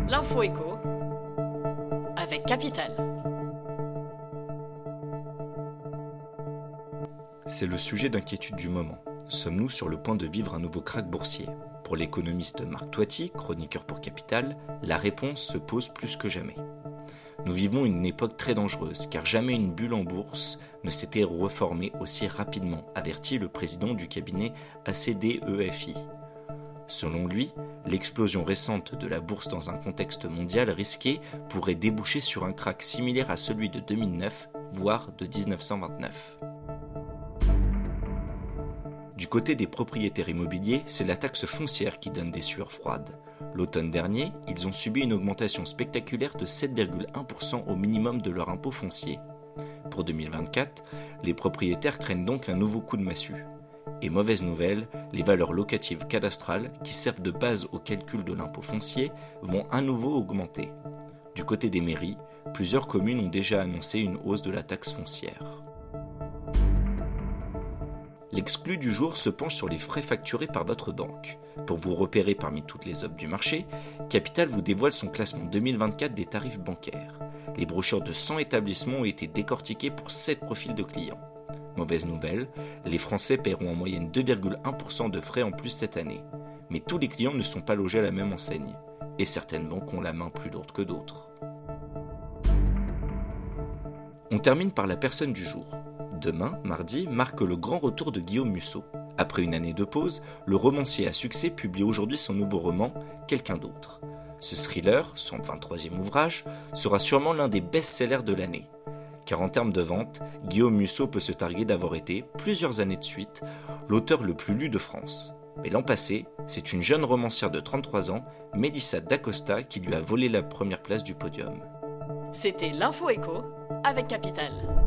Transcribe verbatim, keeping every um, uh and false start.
L'info écho avec Capital. C'est le sujet d'inquiétude du moment. Sommes-nous sur le point de vivre un nouveau krach boursier ? Pour l'économiste Marc Toiti, chroniqueur pour Capital, la réponse se pose plus que jamais. Nous vivons une époque très dangereuse, car jamais une bulle en bourse ne s'était reformée aussi rapidement, avertit le président du cabinet A C D E F I. Selon lui, l'explosion récente de la bourse dans un contexte mondial risqué pourrait déboucher sur un krach similaire à celui de deux mille neuf, voire de dix-neuf cent vingt-neuf. Du côté des propriétaires immobiliers, c'est la taxe foncière qui donne des sueurs froides. L'automne dernier, ils ont subi une augmentation spectaculaire de sept virgule un pour cent au minimum de leur impôt foncier. Pour deux mille vingt-quatre, les propriétaires craignent donc un nouveau coup de massue. Et mauvaise nouvelle, les valeurs locatives cadastrales, qui servent de base au calcul de l'impôt foncier, vont à nouveau augmenter. Du côté des mairies, plusieurs communes ont déjà annoncé une hausse de la taxe foncière. L'exclu du jour se penche sur les frais facturés par votre banque. Pour vous repérer parmi toutes les offres du marché, Capital vous dévoile son classement deux mille vingt-quatre des tarifs bancaires. Les brochures de cent établissements ont été décortiquées pour sept profils de clients. Mauvaise nouvelle, les Français paieront en moyenne deux virgule un pour cent de frais en plus cette année. Mais tous les clients ne sont pas logés à la même enseigne. Et certaines banques ont la main plus lourde que d'autres. On termine par la personne du jour. Demain, mardi, marque le grand retour de Guillaume Musso. Après une année de pause, le romancier à succès publie aujourd'hui son nouveau roman, Quelqu'un d'autre. Ce thriller, son vingt-troisième ouvrage, sera sûrement l'un des best-sellers de l'année. Car en termes de vente, Guillaume Musso peut se targuer d'avoir été, plusieurs années de suite, l'auteur le plus lu de France. Mais l'an passé, c'est une jeune romancière de trente-trois ans, Mélissa D'Acosta, qui lui a volé la première place du podium. C'était l'Info Écho avec Capital.